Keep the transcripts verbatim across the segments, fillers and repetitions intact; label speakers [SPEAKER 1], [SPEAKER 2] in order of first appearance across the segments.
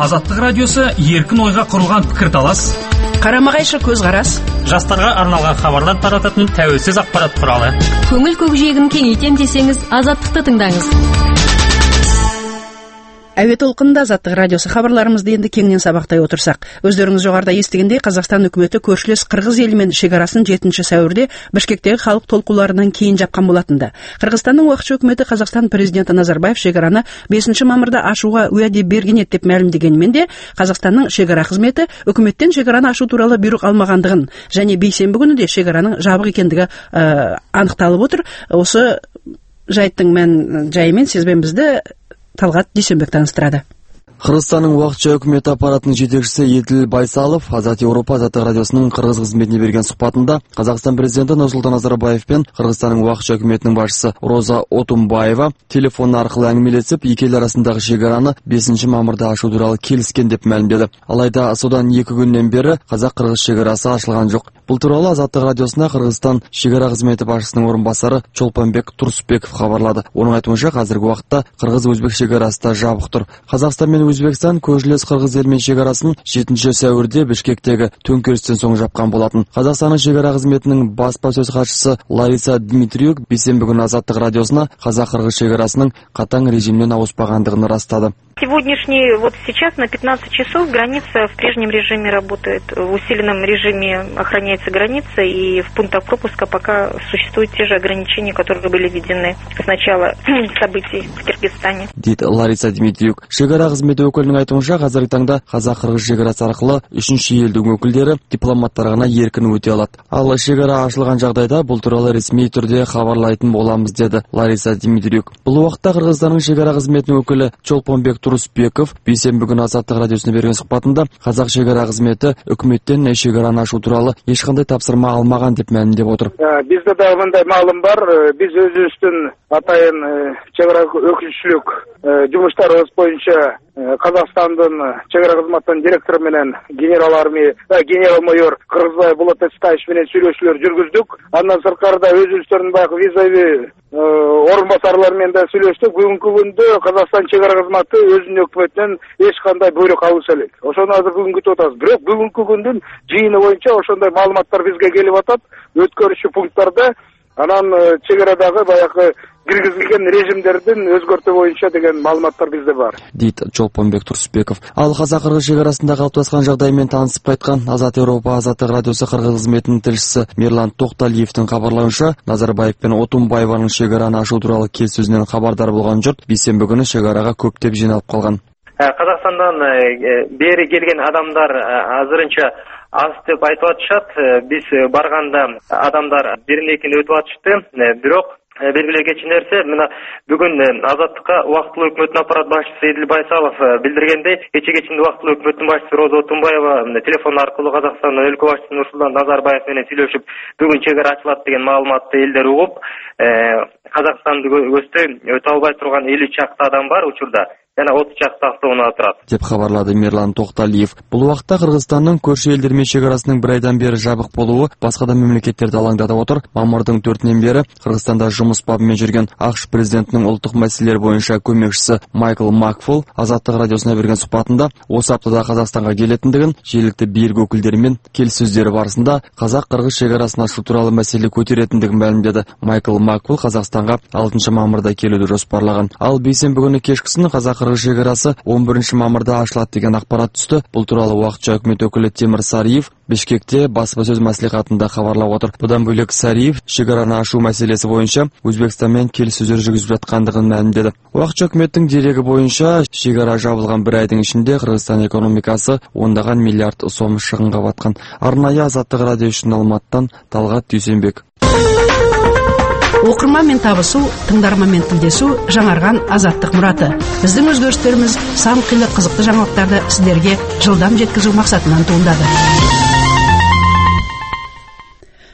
[SPEAKER 1] Азаттық радиосы еркін ойға құрылған пікірталас,
[SPEAKER 2] қарама-қайшы көзқарас,
[SPEAKER 1] жастарға арналған хабарлар тарататын тәуелсіз ақпарат құралы.
[SPEAKER 3] Көңіл көкжиегін кеңейтем десеңіз, Азаттықты тыңдаңыз.
[SPEAKER 2] Әуе толқынында Азаттық радиосы хабарларымызды енді кеңінен сабақтай отырсақ. Өздеріңіз жоғарыда естігендей, Қазақстан үкіметі көршілес Қырғыз елімен шекарасын жетінші сәуірде Бішкектегі халық толқуларынан кейін жапқан болатынды. Қырғызстанның уақытша үкіметі Қазақстан президенті Назарбаев шекараны бесінші мамырда ашуға уәде берген еді деп мәлімдегенмен де, Қазақстанның шекара қызметі үкіметтен шекараны ашу туралы бұйрық алмағандығын және бейсенбі күні де шекараның жабық екендігі ә, анықталып отыр. Осы жайттың мән жайымен сізбен бізді Талғат Дүйсенбек таныстырады.
[SPEAKER 4] Қырғызстанның уақытша үкімет аппаратының жетекшісі Еділ Байсалов Азат Еуропа Азаттық радиосының Қырғыз қызметіне берген сұхбатында Қазақстан президенті Нұрсұлтан Назарбаев пен Қырғызстанның уақытша үкіметінің басшысы Роза Отунбаева телефон арқылы әңгімелесіп, екі ел арасындағы шекараны бесінші мамырда ашу туралы келіскен деп мәлімдеді. Алайда содан екі күннен бері қазақ-қырғыз шекарасы ашылған жоқ. Бұл туралы Азаттық радиосына Қырғызстан шекара қызметі басшысының орынбасары Чолпонбек Турсупбеков хабарлады. Оның айтуынша, қазіргі уақытта Қырғыз-Өзбек шекарасы да жабық тұр. Қазақстан мен Өзбекстан көршілес Қырғыз елімен шекарасын жетінші сәуірде Бішкектегі төңкерістен соң жапқан болатын. Қазақстанның шекара қызметінің баспасөз хатшысы Лариса Дмитриюк бейсенбі күні Азаттық радиосына қазақ-қырғыз шекарасының қатаң режимнен ауыспағандығын растады.
[SPEAKER 5] Сегодняшний, вот сейчас на пятнадцать часов граница в прежнем режиме работает. В усиленном режиме охраняется граница, и в пунктах пропуска пока существуют те же ограничения, которые были введены с начала событий в Киргизстане.
[SPEAKER 4] Дейді Лариса Дмитриюк. Шекара қызметі өкілінің айтуынша, қазіргі таңда қазақ-қырғыз шекарасы арқылы үшінші елдің өкілдері дипломаттарына еркін өте алады. Ал шекара ашылған жағдайда бұл туралы ресми түрде хабарлайтын боламыз, деді Лариса Дмитриюк. Бұл уақытта Қырғызстанның шекара қызметінің өкілі Чолпонбек Турсупбеков бейсенбі күні Азаттық радиосына берген сұхбатында қазақ шекара қызметі үкіметтен шекараны ашу туралы ешқандай тапсырма алмаған деп мәлімдеп отыр.
[SPEAKER 6] Бізде де мындай маалым бар. Біз өзіміздің атайын шекара өкілшілік жұмыстарыбыз бойынша Қазақстандың шекара қызметінің директоры менен генерал армия, генерал-майор Қырғызбай Болот Эстаевич менен сүйлөшүүлөр жүргүздүк. Андан сырткарда өзүбүздөрдүн баягы визави орынбасарлармен да сүйлөштүк. Бүгүнкү күндө Қазақстан шекара қызметі өзүнүн өкмөтүнөн эч кандай буйрук алыша элек. Ошону азыр бүгүн күтүп атабыз. Бирок бүгүнкү күндүн жыйыны боюнча ошондой маалыматтар бизге келип атат. Өткөрүшү пункттарда анан чегарадагы баягы киргизилген режимдердин өзгөртүү боюнча деген маалыматтар бизде бар,
[SPEAKER 4] дейт Чолпонбек Турсупбеков. Ал қазақ-қырғыз шекарасында калыптаскан жагдаймен таанысып кайткан Азат Европа Азаттык радиосы Кыргыз қызметінің тілшісі Мирлан Токталиевдин кабарлауынша, Назарбаев пен Отунбаеванын шекараны ашу тууралуу келиссөзүнөн кабардар болгон журт бейсенбі күнү шекарага көптөп жиналып калган.
[SPEAKER 7] Қазақстандан бери келген адамдар азырынча аз деп айтып атышат. Биз барганда адамдар бирин экини өтүп атышты. Бирок белгилүү кечи нерсе, мына бүгүн Азаттыкка убактылуу өкмөттүн аппарат башчысы Едил Байсалов билдиргендей, кече кечинде убактылуу өкмөттүн башчысы Роза Отунбаева телефон аркылуу Казакстандын өлкө башчысы Нурсултан Назарбаев менен сүйлөшүп, бүгүн чегара ачылат деген маалыматты элдер угуп, Казакстанды көздөй өтө албай турган элүү чакты адам бар учурда. Жана отуз чакты автоунаа турат,
[SPEAKER 4] деп кабарлады Мирлан Токталиев. Бул убакта Кыргызстандын көршү элдер менен чегарасынын бир айдан бери жабык болуу башка да мамлекеттерди алаңдатып отур. Мамырдын төртүнөн бери Кыргызстанда жумуш бабымен жүргөн АКШ президентинин улуттук маселелер боюнча көмөкчүсү Майкл Макфул Азаттык радиосуна берген сухбатында осы аптада Казакстанга келетиндигин, жергиликтүү бийлик өкүлдөрү менен келиссөздөр барысында казак-кыргыз чегарасын ашу тууралуу маселе көтөретиндигин маалымдады. Майкл Макфул Казакстанга алтынчы мамырда келүүнү жоспарлаган. Ал бейсенбі күнү кечкисин казак Кыргыз шегарасы он биринчи мамырда ашылат деген акпарат түстү. Бул тууралуу убакытча өкмөт өкүлү Темир Сариев Бишкекте баспасөз маслихатында кабарлап отур. Будан бөлөк Сариев шегараны ашу маселеси боюнча Өзбекстан менен келиссөздөр жүргүзүп жаткандыгын маалымдады. Убакытча өкмөттүн дереги боюнча шегара жабылган бир айдын ичинде Кыргызстан экономикасы ондаган миллиард сом чыгымга баткан. Арнайы Азаттык радио үчүн Алматтан Талгат Дүйсенбек.
[SPEAKER 2] Оқырманмен табысу, тыңдарманмен тілдесу, жаңарған азаттық мұраты. Біздің өзгерістеріміз сан қилы қызықты жаңалықтарды сіздерге жылдам жеткізу мақсатынан туындады.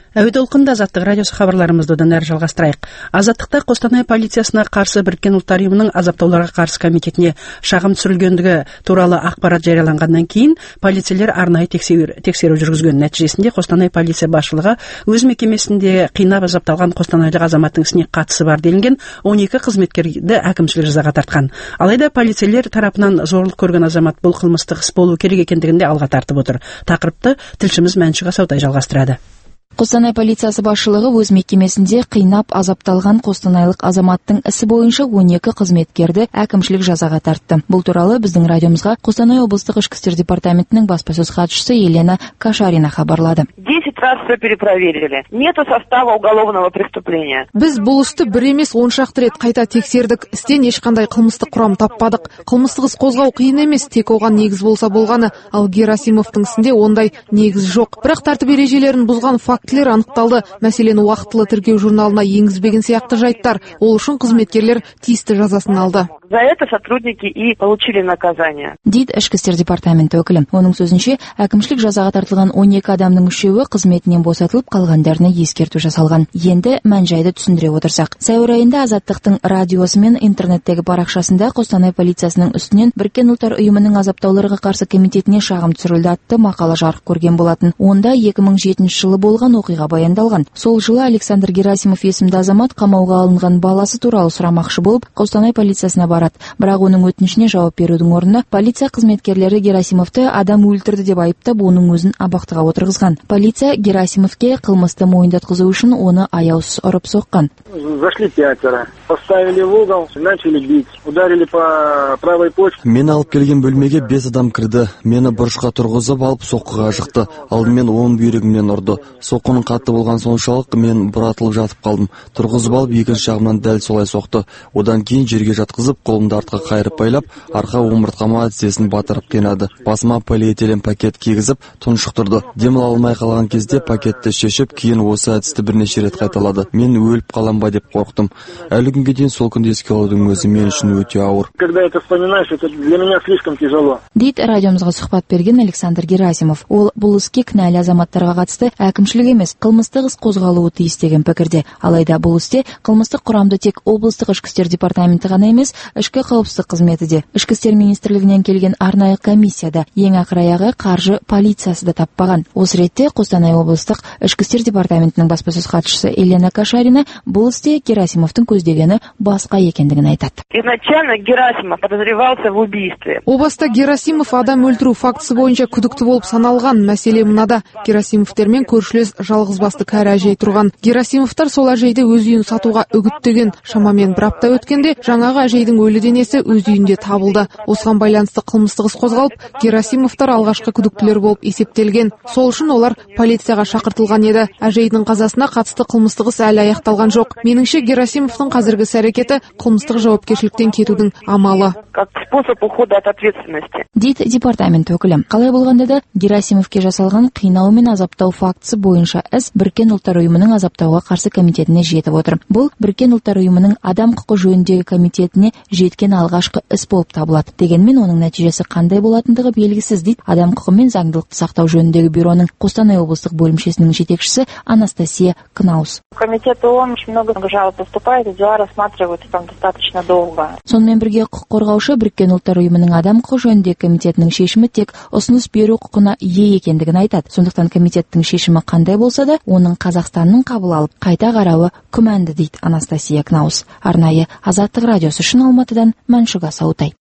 [SPEAKER 2] Әуе толқында Азаттық радиосы хабарларымызды одан әрі жалғастырайық. Азаттықта Қостанай полициясына қарсы Біріккен ұлттар ұйымының азаптауларға қарсы комитетіне шағым түсірілгендігі туралы ақпарат жарияланғаннан кейін полицейлер арнайы тексеру, тексеру жүргізген. Нәтижесінде Қостанай полиция басшылығы өз мекемесінде қинап азапталған қостанайлық азаматтың ісіне қатысы бар делінген он екі қызметкерді әкімшілік жазаға тартқан. Алайда полицейлер тарапынан зорлық көрген азамат бұл қылмыстық іс болу керек екендігінде алға тартып отыр. Тақырыпты тілшіміз Мәншүк Асаутай жалғастырады.
[SPEAKER 8] Қостанай полициясы басшылығы өз мекемесінде қинап азапталған қостанайлық азаматтың ісі бойынша он екі қызметкерді әкімшілік жазаға тартты. Бұл туралы біздің радиомызға Қостанай облыстық ішкі істер департаментінің баспасөз хатшысы Елена Кашарина хабарлады.
[SPEAKER 9] десять раз все перепроверили. Нету состава уголовного преступления.
[SPEAKER 10] Біз бұл істі бір емес он шақты рет қайта тексердік. Істен ешқандай қылмыстық құрам таппадық. Қылмыстық іс қозғау қиын емес, тек оған негіз болса болғаны. Ал Герасимовтың ісінде ондай негіз жоқ. Бірақ тәртіп ережелерін бұзған фактілер анықталды. Мәселен, уақытылы тіркеу журналына енгізбеген сияқты жайттар. Ол үшін қызметкерлер тиісті жазасын алды.
[SPEAKER 9] За это сотрудники и получили наказание.
[SPEAKER 8] Дейді ішкі істер департаменті өкілі. Оның сөзінше, әкімшілік жазаға тартылған он екі адамның үшеуі қызметінен босатылып, қалғандарына ескерту жасалған. Енді мән-жайды түсіндіре отырсақ. Сәуір айында Азаттықтың радиосы мен интернеттегі парақшасында Қостанай полициясының үстінен Біріккен ұлттар ұйымының азаптауларға қарсы комитетіне шағым түсірілді атты мақала жарық көрген болатын. Онда екі мың жетінші жылы болған оқиға баяндалған. Сол жылы Александр Герасимов есімді азамат қамауға алынған баласы туралы сұрамақшы болып Қостанай полициясына барады. Бірақ оның өтінішіне жауап берудің орнына полиция қызметкерлері Герасимовты адам өлтірді деп айыптап, оның өзін абақтыға отырғызған. Полиция Герасимовке қылмысты мойындатқызу үшін оны аяусыз ұрып соққан.
[SPEAKER 6] Зашли пятеро, поставили в угол, начали бить, ударили по правой почке.
[SPEAKER 4] Мен алып келген бөлмеге бес адам кірді. Мені бұрышқа тұрғызып алып соққыға жықты. Алдымен оң бүйрегімнен ұрды. Соққының қатты болған соншалық мен бұратылып жатып қалдым. Тұрғызып алып екінші жағымнан дәл солай соқты. Одан кейін жерге жатқызып, қолымды артқа қайырып байлап, арқа омыртқама тізесін батырып қинады. Басыма полиэтилен пакет кигізіп, тұншықтырды. Демала алмай қалған кезде пакетті шешіп, кейін осы әдісті бірнеше рет қайталады. Мен өліп қалам ба деп қорқтым. Әлі күнге дейін сол күнді еске алудың өзі мен үшін өте ауыр.
[SPEAKER 6] Когда это вспоминаешь, это для меня слишком тяжело.
[SPEAKER 8] Дейді радиомызға сұхбат берген Александр Герасимов. Ол бұл іске кінәлі азаматтарға қатысты әкімшілік емес, қылмыстық іс қозғалуы тиіс деген пікірде. Алайда бұл істе қылмыстық құрамды тек облыстық ішкі істер департаменті ғана емес, ішкі қауіпсіздік қызметі де. Ішкі істер министрлігінен келген арнайы комиссияда ең ақыр аяғы қаржы полициясы да таппаған. Осы ретте Қостанай облыстық ішкі істер департаментінің баспасөз хатшысы Елена Кашарина бұл істе Герасимовтың көздегені басқа екендігін айтады.
[SPEAKER 9] Изначально Герасимов подозревался в убийстве.
[SPEAKER 10] О баста Герасимов адам өлтіру фактісі бойынша күдікті болып саналған. Мәселе мынада: Герасимовтермен көршілес жалғызбасты кәрі әжей тұрған. Герасимовтар сол әжейді өз үйін сатуға үгіттеген. Шамамен бір апта өткенде жаңағы әжейдің өлі денесі өз үйінде табылды. Осыған байланысты қылмыстық іс қозғалып, Герасимовтар алғашқы күдіктілер болып есептелген. Сол үшін олар полицияға шақыртылған еді. Әжейдің қазасына қатысты қылмыстық іс әлі аяқталған жоқ. Меніңше Герасимовтың қазіргі іс-әрекеті қылмыстық жауапкершіліктен кетудің амалы.
[SPEAKER 9] Как способ ухода от ответственности.
[SPEAKER 8] Дейді департамент өкілі. Қалай болғанда да Герасимовке жасалған қинау мен азаптау фактісі бойынша іс Біріккен ұлттар ұйымының азаптауға қарсы комитетіне жетіп отыр. Бұл Біріккен ұлттар ұйымының адам құқы жөніндегі комитетіне жеткен алғашқы іс болып табылады. Дегенмен оның нәтижесі қандай болатындығы белгісіз, дейді адам құқы мен заңдылықты сақтау жөніндегі бюроның Қостанай облыстық бөлімшесінің жетекшісі Анастасия Кнаус.
[SPEAKER 5] Комитет ООН очень много жалоб поступает, и дела рассматриваются там достаточно долго.
[SPEAKER 8] Сонымен бірге құқық қорғаушы Біріккен ұлттар ұйымының адам құқы жөніндегі комитетінің шешімі тек ұсыныс беру құқына ие екендігін айтады. Сондықтан комитеттің шешімі қандай болса да, оның Қазақстанның қабыл алып қайта қарауы күмәнді, дейді Анастасия Кнаус. Арнайы Азаттық радиосы үшін Алматыдан Мәншүк Асаутай.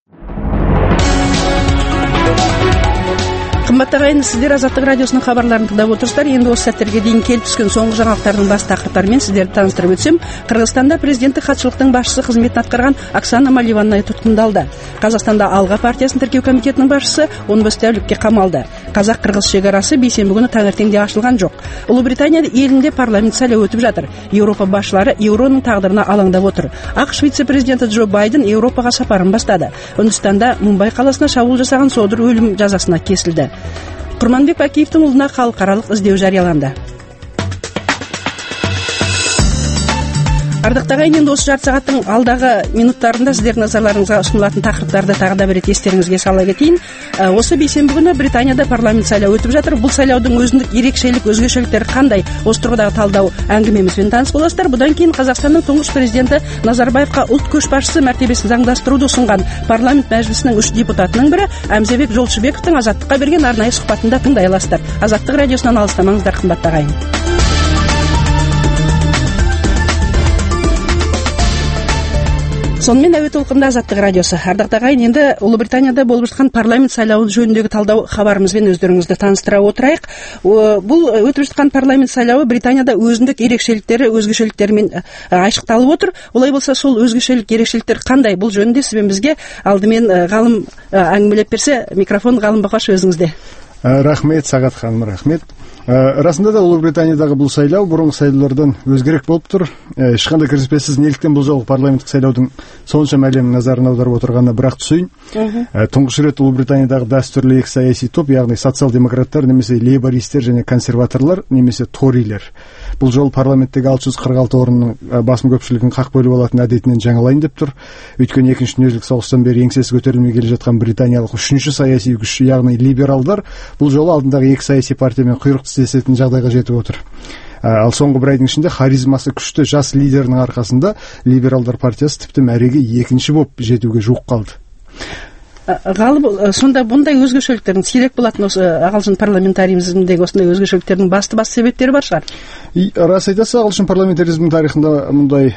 [SPEAKER 2] Қымбатты ағайын, сіздер Азаттық радиосының хабарларын тыңдап отырсыздар. Енді осы сәттерге дейін келіп түскен соңғы жаңалықтардың бас тақырыптарымен сіздерді таныстырып өтсем, Қырғызстанда президенттік хатшылықтың басшысы қызметін атқарған Оксана Маливанна тұтқындалды. Қазақстанда Алға партиясын тіркеу комитетінің басшысы он бес тәулікке қамалды. Қазақ-қырғыз шекарасы бейсенбі күні таңертеңде ашылған жоқ. Ұлыбритания елінде парламент сайлауы өтіп жатыр. Еуропа басшылары еуроның тағдырына алаңдап отыр. ақш вице-президенті Джо Байден Еуропаға сапарын бастады. Үндістанда Мумбай қаласына шабуыл жасаған содыр өлім жазасына кесілді. Құрманбек Бәкиевтің ұлына халықаралық іздеу жарияланды. Ардактуу ағайын, енді осы жарты сағаттың алдағы минуттарында сіздердің назарларыңызға ұсынылатын тақырыптарды тағы да бір рет естеріңізге сала кетейін. Осы бейсенбі күні Британияда парламент сайлауы өтіп жатыр. Бұл сайлаудың өзіндік ерекшелік, өзгешеліктері қандай? Осы тұрғыдағы талдау әңгімемізбен таныс боласыздар. Бұдан кейін Қазақстанның тұңғыш президенті Назарбаевқа ұлт көшбасшысы мәртебесін заңдастыруды ұсынған парламент мәжілісінің үш депутатының бірі Әмзебек Жолшыбековтың Азаттыққа берген арнайы сұхбатында тыңдай аласыздар. Азаттық радиосынан алыстамаңыздар, қымбатты ағайын. Сонымен әуе толқында Азаттық радиосы. Ардақтуу ағайын, енді Ұлыбританияда болып жатқан парламент сайлауы жөніндегі талдау хабарымызбен өздеріңізді таныстыра отырайық. Бұл өтіп жатқан парламент сайлауы Британияда өзіндік ерекшеліктері, өзгешеліктерімен айшықталып отыр. Олай болса, сол өзгешелік, ерекшеліктер қандай? Бұл жөнінде сізбен бізге алдымен ғалым әңгімелеп берсе, микрофон ғалым Бақаш өзіңізде.
[SPEAKER 11] Рахмет, Сағат ханым, рахмет. Расында да Ұлыбританиядағы бұл сайлау бұрынғы сайлаулардан өзгерек болып тұр. Ешқандай кіріспесіз, неліктен бұл жолғы парламенттік сайлаудың соншама әлемнің назарын аударып отырғанына бірақ түсейін. Тұңғыш рет Ұлыбританиядағы дәстүрлі екі саяси топ, яғни социал-демократтар, немесе лейбористер және консерваторлар, немесе торилер. Бұл жол парламенттегі алты жүз қырық алты орынның басым көпшілігін қақ бөліп алатын әдетінен жаңалайын деп тұр. Өйткені екінші дүниежүзілік соғыстан бері еңсесі көтерілмей келе жатқан британиялық үшінші саяси күш, яғни либералдар, бұл жолы алдындағы екі саяси партиямен құйрық тістесетін жағдайға жетіп отыр. Ал соңғы бір айдың ішінде харизмасы күшті жас лидерінің арқасында либералдар партиясы тіпті мәреге екінші боп жетуге жуық қалды.
[SPEAKER 2] Ғалым, сонда бұндай өзгешеліктердің сирек болатын осы ағылшын парламентаризміндегі осындай өзгешеліктердің басты-басты себептері бар шығар?
[SPEAKER 11] Рас айтасыз, ағылшын парламентаризмінің тарихында мұндай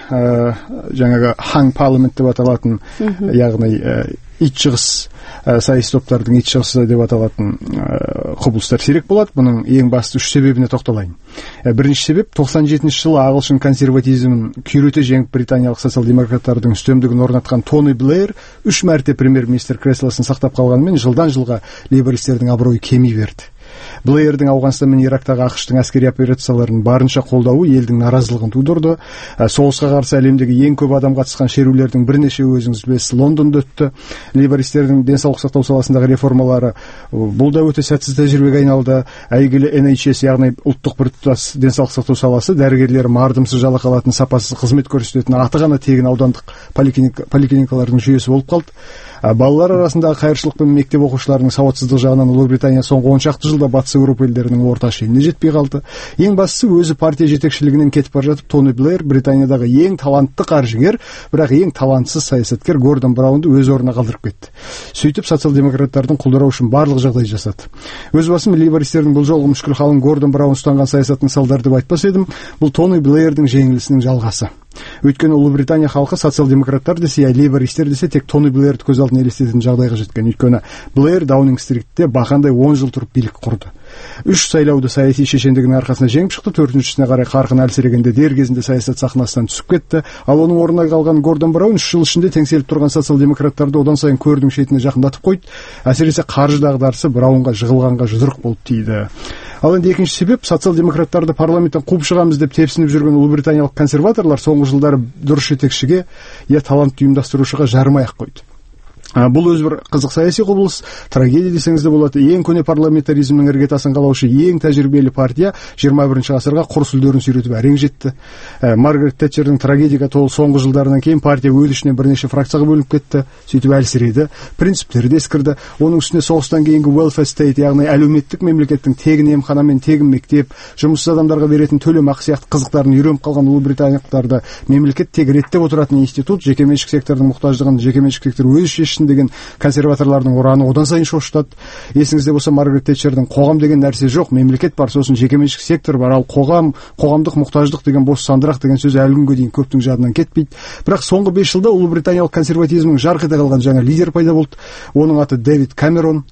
[SPEAKER 11] жаңағы хаң парламент деп аталатын, яғни ит шығыс саяси топтардың ит шығысы деп аталатын құбылыстар сирек болады. Бұның ең басты үш себебіне тоқталайын. Бірінші себеп, тоқсан жетінші жылы ағылшын консерватизмін күйрете жеңіп британиялық социал-демократтардың үстемдігін орнатқан Тони Блэйр үш мәрте премьер-министр креслосын сақтап қалғанымен жылдан жылға лейбористердің абыройы кеми берді. Блэйрдің Ауғанстан мен Ирактағы ақштың әскери операцияларын барынша қолдауы елдің наразылығын тудырды. Соғысқа қарсы әлемдегі ең көп адам қатысқан шерулердің бірнешеуі өзіңіз білесіз Лондонда өтті. Лейбористердің денсаулық сақтау саласындағы реформалары бұл да өте сәтсіз тәжірибеге айналды. Әйгілі Эн Эйч Эс, яғни ұлттық біртұтас денсаулық сақтау саласы, дәрігерлер мардымсыз жалақы алатын, сапасыз қызмет көрсететін аты ғана тегін аудандық поликлиникалардың жүйесі болып қалды. Балалар арасындағы қайыршылық пен мектеп оқушыларының сауатсыздық жағынан Ұлыбритания соңғы он шақты жылда батыс Еуропа елдерінің орта шеніне жетпей қалды. Ең бастысы, өзі партия жетекшілігінен кетіп бара жатып, Тони Блэйр Британиядағы ең талантты қаржыгер, бірақ ең талантсыз саясаткер Гордон Браунды өз орнына қалдырып кетті. Сөйтіп социал-демократтардың құлдырау үшін барлық жағдай жасады. Өз басым лейбористердің бұл жолғы мүшкіл халын Гордон Браун ұстанған саясаттың салдары деп айтпас едім. Бұл Тони Блэйрдің жеңілісінің жалғасы. Өйткені Ұлыбритания халқы социал-демократтар десе, лейбористер десе, тек Тони Блэйрді көз алдына елестететін жағдайға жеткен. Өйткені Блэйр Даунинг-стритте бақандай он жыл тұрып билік құрды. Үш сайлауды саяси шешендігінің арқасында жеңіп шықты, төртіншісіне қарай қарқын әлсірегенде дер кезінде саясат сахнасынан түсіп кетті. Ал оның орнына қалған Гордон Браун үш жыл ішінде теңселіп тұрған социал-демократтарды одан сайын көрдің шетіне жақындатып қойды. Әсіресе қаржы дағдарысы Браунға жығылғанға жұдырық болып тиді. Ал енді екінші себеп, социал-демократтарды парламенттен қуып шығамыз деп тепсініп жүрген ұлыбританиялық консерваторлар соңғы жылдары дұрыс жетекшіге, я талантты ұйымдастырушыға жарымай-ақ қойды. Бұл өз бір қызық саяси құбылыс, трагедия десеңіз де болады. Ең көне парламентаризмнің іргетасын қалаушы ең тәжірибелі партия жиырма бірінші ғасырға құр сүлдерін сүйретіп әрең жетті. Маргарет Тэтчердің трагедияға толы соңғы жылдарынан кейін партия өз ішінен бірнеше фракцияға бөлініп кетті, сөйтіп әлсіреді, принциптері де ескірді. Оның үстіне соғыстан кейінгі welfare state, яғни әлеуметтік мемлекеттің тегін емхана мен тегін мектеп, жұмыссыз адамдарға беретін төлемақы сияқты қызықтарын үйреніп қалған ұлыбританиялықтарды мемлекет тек реттеп отыратын институт, жекеменшік сектордың мұқтаждығын жекеменшік сектор өзі шешсін деген консерваторлардың ұраны одан сайын шошытады. Есіңізде болса, Маргарет Тэтчердің қоғам деген нәрсе жоқ, мемлекет бар, сосын жекеменшік сектор бар, ал қоғам, қоғамдық мұқтаждық деген бос сандырақ деген сөз әлі күнге дейін көптің жадынан кетпейді. Бірақ соңғы бес жылда ұлыбританиялық консерватизмнің жарқ ете қалған жаңа лидер пайда болды. Оның аты Дэвид Камерон.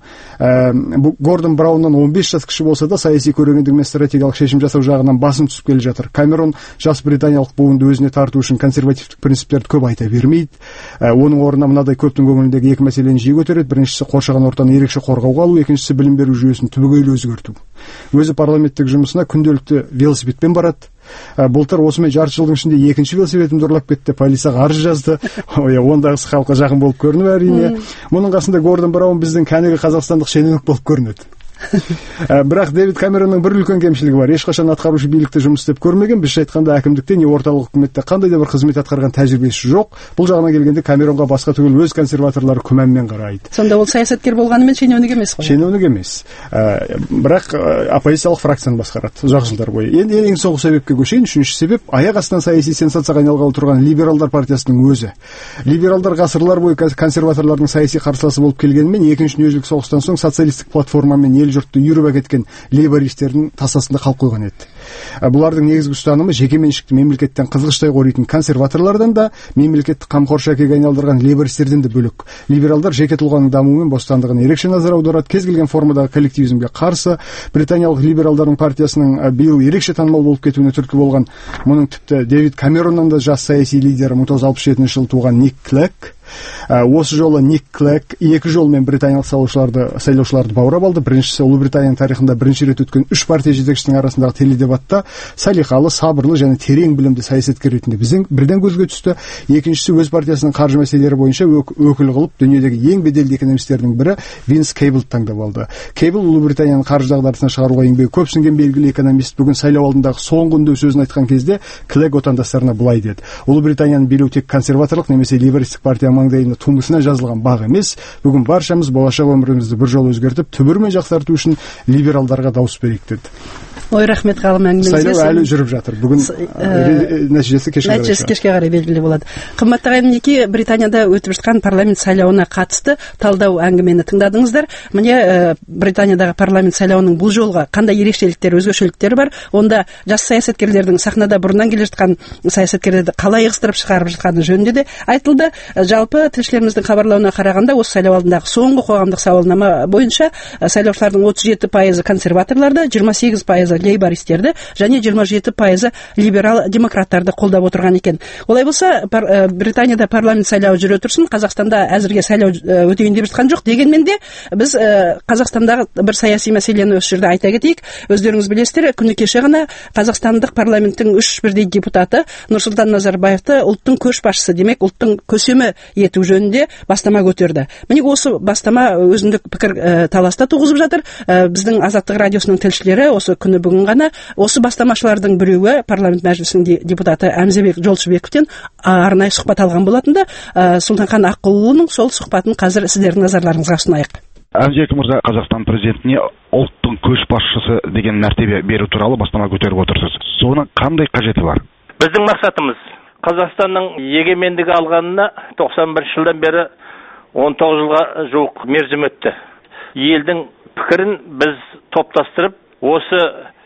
[SPEAKER 11] Гордон Брауннан он бес жас кіші болса да, саяси көрегендік мен стратегиялық шешім жасау жағынан басым түсіп келе жатыр. Камерон жас британиялық буынды өзіне тарту үшін консервативтік принциптерді көп айта бермейді. Оның орнына мынадай көптің көңіліндегі екі мәселені жиі көтереді. Біріншісі қоршаған ортаны ерекше қорғауға алу, екіншісі білім беру жүйесін түбегейлі өзгерту. Өзі парламенттік жұмысына күнделікті велосипедпен барады. Былтыр осымен жарты жылдың ішінде екінші велосипедімді ұрлап кетті, полицияға арыз жазды. Ондағысы халыққа жақын болып көрініп әрине. Мұның қасында Гордон Браун біздің кәнігі қазақстандық шенеунік болып көрінеді. Бірақ Дэвид Камеронның бір үлкен кемшілігі бар. Ешқашан атқарушы билікте жұмыс істеп көрмеген, біз айтқанда әкімдікте не орталық үкіметте қандай да бір қызмет атқарған тәжірибесі жоқ. Бұл жағына келгенде Камеронға басқа түгел өз консерваторлары күмәнмен қарайды.
[SPEAKER 2] Сонда ол саясаткер болғанымен шенеунік емес қой.
[SPEAKER 11] Шенеунік емес. Бірақ оппозициялық фракцияны басқарады ұзақ жылдар бойы. Енді ең соңғы себепке көшейін. Үшінші себеп аяқ астынан саяси сенсацияға айналғалы тұрған либералдар партиясының өзі. Либералдар ғасырлар бойы консерваторлардың саяси қарсыласы болып келгенімен екінші дүниежүзілік соғыстан соң социалистік платформамен ел жұртты үйіріп әкеткен лейбористердің тасасында қалып қойған еді. Бұлардың негізгі ұстанымы жеке меншікті мемлекеттен қызғыштай қоритын консерваторлардан да, мемлекетті қамқоршы әкеге айналдырған лейбористерден де бөлек. Либералдар жеке тұлғаның дамуы мен бостандығын ерекше назар аударады, кез келген формадағы коллективизмге қарсы. Британиялық либералдардың партиясының биыл ерекше танымал болып кетуіне түрткі болған, мұның тіпті Дэвид Камероннан да жас саяси лидері мың тоғыз жүз алпыс жетінші жылы туған Ник Клэг. Осы жолы Ник Клэг екі жолмен британиялық сайлаушыларды сайлаушыларды баурап алды. Біріншісі Ұлыбританияның тарихында бірінші рет өткен үш партия жетекшісінің арасындағы теледебатта салиқалы, сабырлы және терең білімді саясаткер ретінде біздің бірден көзге түсті. Екіншісі өз партиясының қаржы мәселелері бойынша өкіл қылып дүниедегі ең беделді экономистердің бірі Винс Кейблді таңдап алды. Кейбл Ұлыбританияның қаржы дағдарысына шығаруға еңбегі көп сіңген белгілі экономист бүгін сайлау алдындағы соңғы үндеу сөзін айтқан кезде Клэг отандастарына былай деді: Ұлыбританияның билеуі тек консерваторлық немесе лейбористік партия маңдайына тумысына жазылған баг емес. Бүгін баршамыз болашақ өмірімізді бір жол өзгертіп, түбірімен жақсарту үшін либералдарға дауыс берейік деді.
[SPEAKER 2] Ой, рахмет ғалым әңгімеңізге.
[SPEAKER 11] Сайлау әлі жүріп жатыр. Бүгін нәтижесі кешке қарай.
[SPEAKER 2] Нәтижесі кешке қарай белгілі болады. Қымбатты ағайын, неке Британияда өтіп жатқан парламент сайлауына қатысты талдау әңгімені тыңдадыңыздар. Міне Британиядағы парламент сайлауының бұл жолға қандай ерекшеліктер, өзгешеліктері бар. Онда жас саясаткерлердің сахнада бұрыннан келе жатқан саясаткерлерді қалай ығыстырып шығарып жатқаны жөнінде де айтылды. Жалпы тілшілеріміздің хабарлауына қарағанда осы сайлау алдындағы соңғы қоғамдық сауалнама бойынша сайлаушылардың отыз жеті пайызы консерваторларды, жиырма сегіз пайызы лейбористерді және жиырма жеті пайызы либерал демократтарды қолдап отырған екен. Олай болса, пар, Британияда парламент сайлауы жүре тұрсын, Қазақстанда әзірге сайлау өтейін деп жатқан жоқ. Дегенмен де біз Қазақстандағы бір саяси мәселені осы жерде айта кетейік. Өздеріңіз білесіздер, күні кеше ғана қазақстандық парламенттің үш бірдей депутаты Нұрсұлтан Назарбаевты ұлттың көшбасшысы, демек ұлттың көсемі ету жөнінде бастама көтерді. Міне осы бастама өзіндік пікір таласта туғызып жатыр. Біздің Азаттық радиосының тілшілері осы күні бүгін ғана осы бастамашылардың біреуі парламент мәжілісінің депутаты Әмзебек Жолшыбековтен арнайы сұхбат алған болатында. Сұлтанхан Аққұлының сол сұхбатын қазір сіздердің назарларыңызға ұсынайық.
[SPEAKER 12] Әмзебек мырза, Қазақстан президентіне ұлттың көшбасшысы деген мәртебе беру туралы бастама көтеріп отырсыз. Соның қандай қажеті бар?
[SPEAKER 13] Біздің мақсатымыз Қазақстанның егемендігі алғанына тоқсан бірінші жылдан бері он тоғыз жылға жуық мерзім өтті. Елдің пікірін біз топтастырып, осы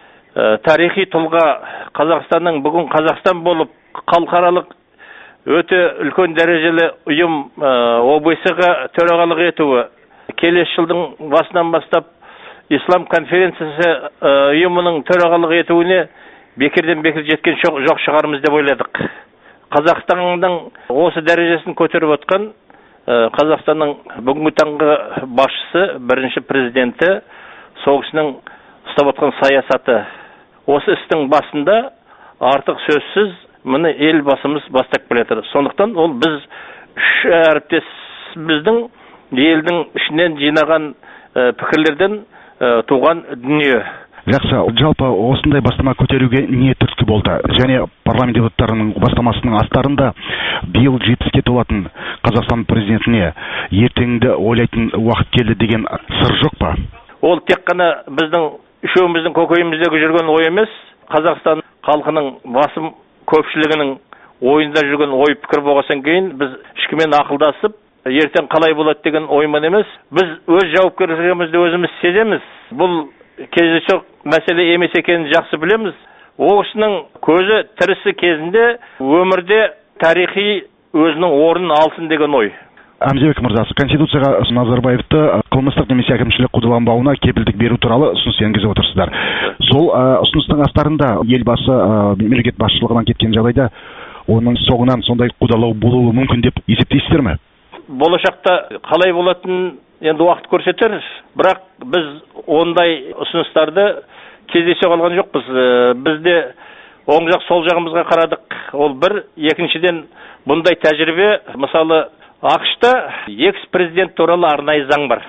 [SPEAKER 13] ә, тарихи тұлға Қазақстанның бүгін Қазақстан болып халықаралық өте үлкен дәрежелі ұйым О Б С-ға төрағалық етуі, келесі жылдың басынан бастап Ислам конференциясы ұйымының төрағалық етуіне бекерден бекер жеткен жоқ шығарымыз деп ойладық. Қазақстанның осы дәрежесін көтеріп отқан Қазақстанның бүгінгі таңғы басшысы, бірінші президенті, сол кісінің ұстап отқан саясаты. Осы істің басында артық сөзсіз мұны елбасымыз бастап келеді. Сондықтан ол біз үш әріптесіміздің елдің ішінен жинаған пікірлерден туған дүние.
[SPEAKER 12] Жақсы, жалпы осындай бастама көтеруге не түрткі болды? Және парламент депутаттарының бастамасының астарында биыл жетпіске толатын Қазақстан президентіне ертеңді ойлайтын уақыт келді деген сыр жоқ па?
[SPEAKER 13] Ол тек қана біздің үшеуміздің көкейіміздегі жүрген ой емес, Қазақстан халқының басым көпшілігінің ойында жүрген ой пікір болғаннан кейін біз ішкімен ақылдасып, ертең қалай болады деген оймен емес, біз өз жауапкершілігімізді өзіміз сеземіз. Бұл кездейсоқ мәселе емес екенін жақсы білеміз. Ол кісінің көзі тірісі кезінде өмірде тарихи өзінің орнын алсын деген ой.
[SPEAKER 12] Әмзебек мырза, Конституцияға Назарбаевты қылмыстық немесе әкімшілік қудаланбауына кепілдік беру туралы ұсыныс енгізіп отырсыздар. Сол ұсыныстың астарында елбасы мемлекет басшылығынан кеткен жағдайда оның соңынан сондай қудалау болуы мүмкін деп есептейсіздер ме?
[SPEAKER 13] Болашақта қалай болатынын енді уақыт көрсетер, бірақ біз ондай ұсыныстарды кездейсоқ алған жоқпыз. Бізде оң жақ сол жағымызға қарадық. Ол бір, екіншіден бұндай тәжірибе, мысалы ақш та экс-президент туралы арнайы заң бар.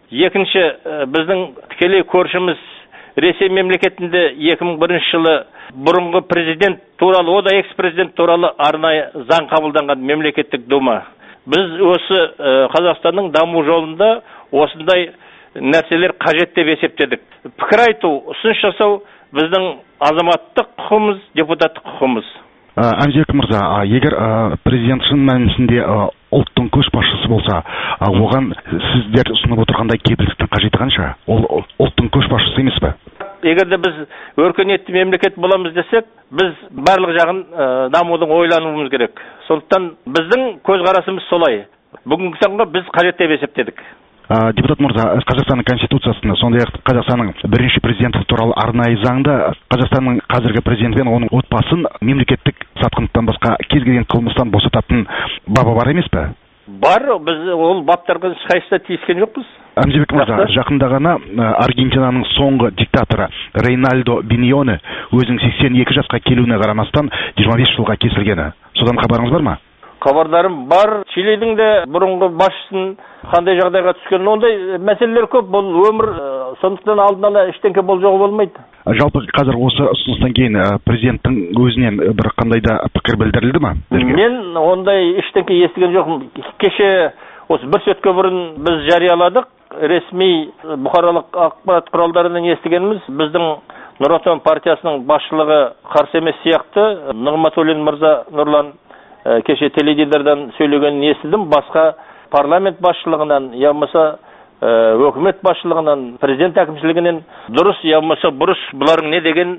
[SPEAKER 13] Екінші, біздің тікелей көршіміз Ресей мемлекетінде екі мың бірінші жылы бұрынғы президент туралы, ода экс-президент туралы арнайы заң қабылданған мемлекеттік дума. Біз осы Қазақстанның даму жолында осындай нәрселер қажет деп есептедік. Пікір айту, ұсыныс жасау біздің азаматтық құқымыз, депутаттық құқымыз.
[SPEAKER 12] Әмзебек мырза, егер президент шын мәнісінде ұлттың көшбасшысы болса, оған сіздер ұсынып отырғандай кепілдіктің қажеті қанша? Ол ұлттың көшбасшысы емес пе?
[SPEAKER 13] Егер де біз өркениетті мемлекет боламыз десек, біз барлық жағын дамудың ойлануымыз керек. Сондықтан біздің көзқарасымыз солай. Бүгінгі таңда біз қажет деп есептедік.
[SPEAKER 12] Депутат мырза, Қазақстанның конституциясында, сондай-ақ Қазақстанның бірінші президенті туралы арнайы заңда Қазақстанның қазіргі президенті мен оның отбасын мемлекеттік сатқындықтан басқа кез келген қылмыстан босататын бабы бар емес пе?
[SPEAKER 13] Бар, біз ол баптарға ешқайсысына тиіскен жоқпыз.
[SPEAKER 12] Әмзебек мырза, жақында ғана Аргентинаның соңғы диктаторы Рейнальдо Биньоне өзінің сексен екі жасқа келуіне қарамастан жиырма бес жылға кесілгені. Содан хабарыңыз бар ма?
[SPEAKER 13] Хабардарым бар. Чилидің де бұрынғы басшысын қандай жағдайға түскен, ондай мәселелер көп. Бұл өмір, сондықтан алдын ала ештеңке болжауға болмайды.
[SPEAKER 12] Жалпы қазір осы ұсыныстан кейін президенттің өзінен бір қандай да пікір білдірілді ме?
[SPEAKER 13] Мен ондай ештеңке естіген жоқпын. Кеше осы бір сәтке бұрын біз жарияладық. Ресми бұқаралық ақпарат құралдарынан естігеніміз, біздің Нұр Отан партиясының басшылығы қарсы емес сияқты. Нығматуллин мырза Нұрлан кеше теледидардан сөйлегенін естідім. Басқа парламент басшылығынан, я болмаса өкімет басшылығынан, президент әкімшілігінен дұрыс, я болмаса бұрыс, бұлардың не деген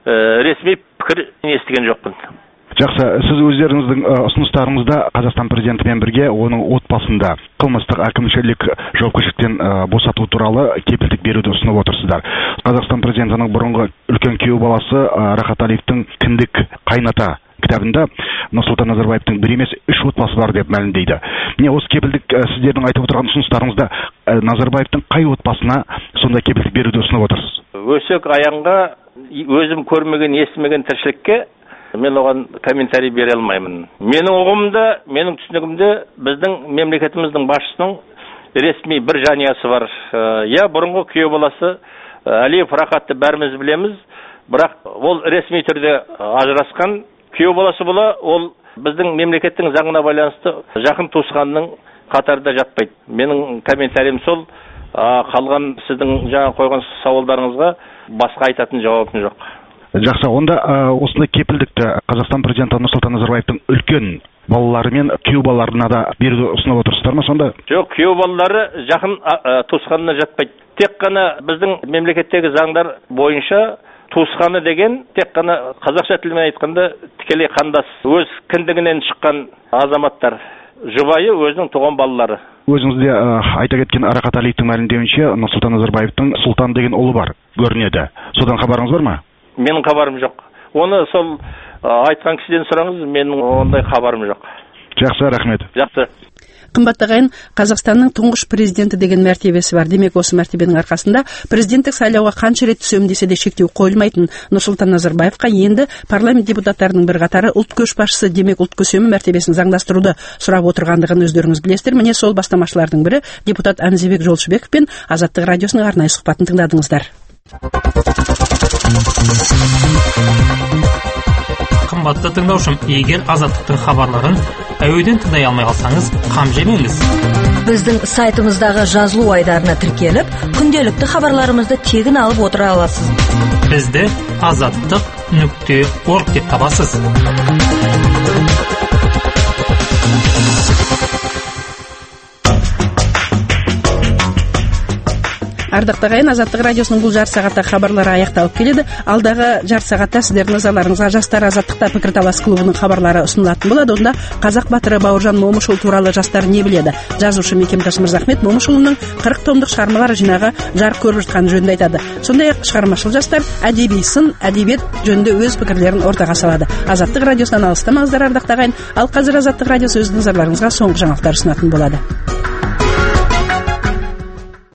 [SPEAKER 13] ресми пікір естіген жоқпын.
[SPEAKER 12] Жақсы, сіз өздеріңіздің ұсыныстарыңызда Қазақстан президентімен бірге оның отбасында қылмыстық әкімшілік жауапкершіліктен босату туралы кепілдік беруді ұсынып отырсыздар. Қазақстан президентінің бұрынғы үлкен күйеу баласы Рахат Алиевтің «Кіндік қайната» кітабында Нұрсұлтан Назарбаевтың бір емес үш отбасы бар деп мәлімдейді. Міне осы кепілдік сіздердің айтып отырған ұсыныстарыңызда Назарбаевтың қай отбасына сондай кепілдік беруді ұсынып отырсыз?
[SPEAKER 13] Өсек аяңға өзім көрмеген, естімеген тіршілікке мен оған комментарий бере алмаймын. Менің ұғымымда, менің түсінігімде біздің мемлекетіміздің басшысының ресми бір жанұясы бар. Я бұрынғы күйеу баласы Алиев Рахатты бәріміз білеміз, бірақ ол ресми түрде ажырасқан. Күйеу баласы бола, ол біздің мемлекеттің заңына байланысты жақын туысқанның қатарында жатпайды. Менің комментарием сол. Қалған сіздің жаңа қойған сауалдарыңызға басқа айтатын жауабым жоқ.
[SPEAKER 12] Жақсы, онда осындай кепілдікті Қазақстан президенті Нұрсұлтан Назарбаевтың үлкен балалары мен күйеу балаларына да беруді ұсынып отырсыздар ма сонда?
[SPEAKER 13] Жоқ, күйеу балалары жақын туысқанына жатпайды. Тек қана біздің мемлекеттегі заңдар бойынша туысқаны деген тек қана қазақша тілмен айтқанда тікелей қандас, өз кіндігінен шыққан азаматтар, жұбайы өзінің туған балалары.
[SPEAKER 12] Өзіңізде айта кеткен Рахат Алиевтің мәлімдеуінше Нұрсұлтан Назарбаевтың Сұлтан деген ұлы бар, көрінеді. Содан хабарыңыз бар ма?
[SPEAKER 13] Менің хабарым жоқ. Оны сол айтқан кісіден сұраңыз, менің ондай хабарым жоқ.
[SPEAKER 12] Жақсы, рахмет.
[SPEAKER 13] Жақсы.
[SPEAKER 2] Қымбатты ағайын, Қазақстанның тұңғыш президенті деген мәртебесі бар. Демек, осы мәртебенің арқасында президенттік сайлауға қанша рет түсем десе де шектеу қойылмайтын Нұрсұлтан Назарбаевқа енді парламент депутаттарының бір қатары ұлт көшбасшысы, демек ұлт көсемі мәртебесін заңдастыруды сұрап отырғандығын өздеріңіз білесіздер. Міне сол бастамашылардың бірі депутат Әмзебек Жолшыбеков пен Азаттық радиосының арнайы сұхбатын тыңдадыңыздар.
[SPEAKER 1] Қымбатты тыңдаушым, егер Азаттықтың хабарларын әуеден тыңдай алмай қалсаңыз, қам жемеңіз.
[SPEAKER 3] Біздің сайтымыздағы жазылу айдарына тіркеліп, күнделікті хабарларымызды тегін алып отыра аласыз.
[SPEAKER 1] Бізді азаттық нүкте орг деп табасыз.
[SPEAKER 2] Ардақты ағайын, Азаттық радиосының бұл жарты сағаттағы хабарлары аяқталып келеді. Алдағы жарты сағатта сіздердің назарларыңызға жастар Азаттықта пікірталас клубының хабарлары ұсынылатын болады. Онда қазақ батыры Бауыржан Момышұлы туралы жастар не біледі? Жазушы Мекемтас Мырзахмет Момышұлының қырық томдық шығармалар жинағы жарық көріп жатқаны жөнінде айтады. Сондай-ақ шығармашыл жастар әдеби сын, әдебиет жөнінде өз пікірлерін ортаға салады. Азаттық радиосынан алыстамаңыздар, ардақты ағайын. Ал қазір Азаттық радиосы өз назарларыңызға соңғы жаңалықтар ұсынатын болады.